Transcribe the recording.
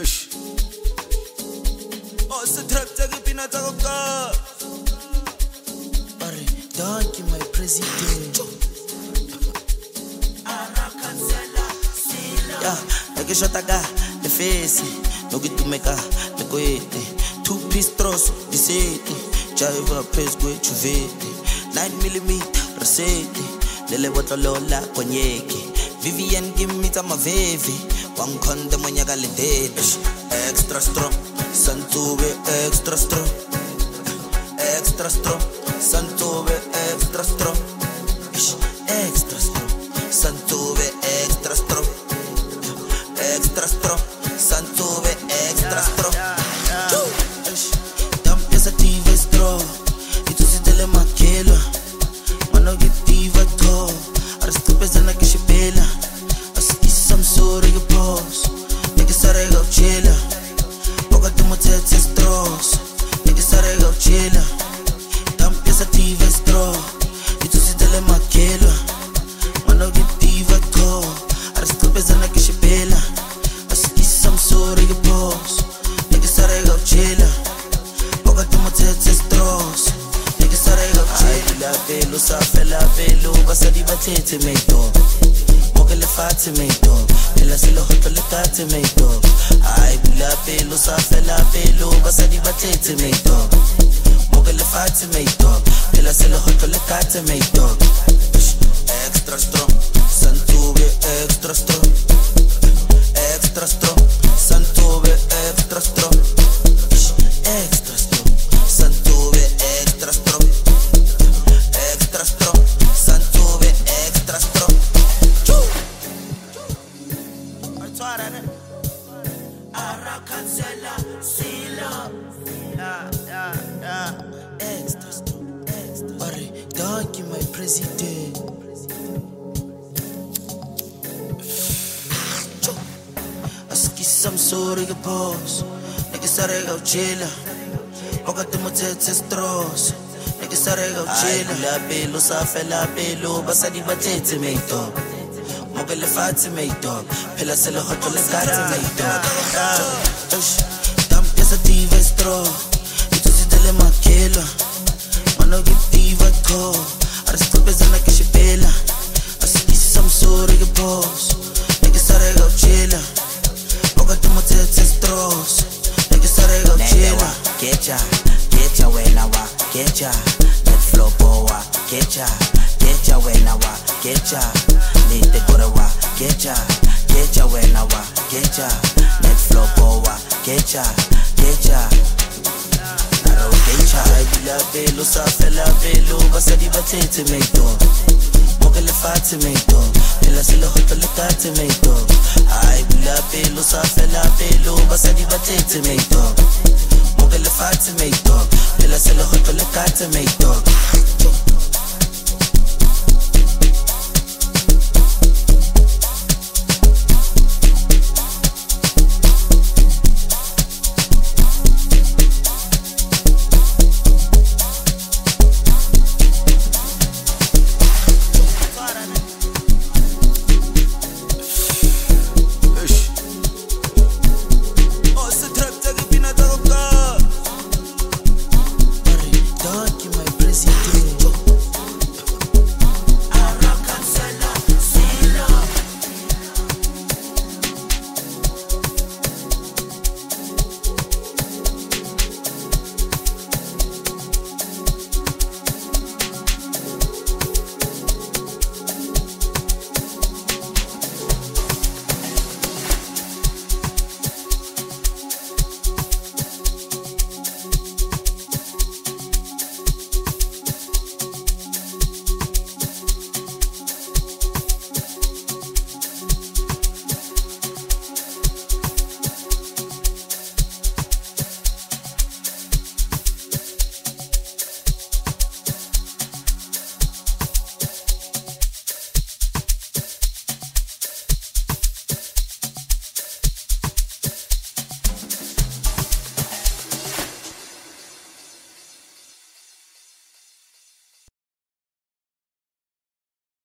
Eish. Oh, se trap tsa ke pina tsa go ka. Are donkey my president. Yeah, like shota ka le face, no ke tumeka le kwete. 2-piece troso di sete, jive press go chuvete. 9mm resete, le botlolo la konyeke. Vivian give me tsa mavevi, one condom monyaka le date. Extra strong, Santube extra strong. Extra strong, Santube extra strong. Extra strong, Santube extra strong. Extra strong, Santube extra strong. Dam pieza tive strong, e tu si tele makela. Mano che tiva to, arresto pesana che shipela. Aski sam sore che boss, e che sare ga chela. Poca tu mo tete stros, e che sare ga chela. Dam pieza tive strong, e tu si tele makela. Mano che tiva to, arresto pesana che shipela. Aski sam sore che boss, e che sare ga chela. Poca tu mo tete stros, e che sare ga chela. La velo sa fe la velo, basadi batete meito. Moke le fate meito, e la se lo hotlo le tate meito. Ai la velo sa fe la velo, basadi batete meito. Moke le fate meito, e la se lo hotlo le tate meito. Extra strong, Santube extra strong. Extra strong, Santube extra strong. Extra strong, Santube extra strong. Extra strong, Santube extra strong. Arakansela silo. Extra strong, extra. Barry, donkey my president. Aski sam sorry ke boss, neke sare ga uchela. Poka tu mo tete stros, neke sare ga uchela. La pelo sa fe la pelo, basadi batete meito. Moke le fate meito, pela se lo hotlo le kate meito. Dam pieza tive stro, e tu si tele makela. Mano che tiva to, arresto pesana che shipela. Aski sam sorry ke boss, neke sare ga uchela. Poca tu mo tete stros, neke sare ga uchela. Getcha wena wa, getcha. Net flow boa, getcha wena wa, getcha. Need the gore wa, getcha wena wa, getcha. Net flow boa, getcha. Naro getcha, la velo sa fe la velo, basadi batete meito. Moke le fate meito, e la se lo hotlo le tate meito. Ai la velo sa fe la velo, basadi batete meito. Moke le fate meito, e la se lo hotlo le tate meito.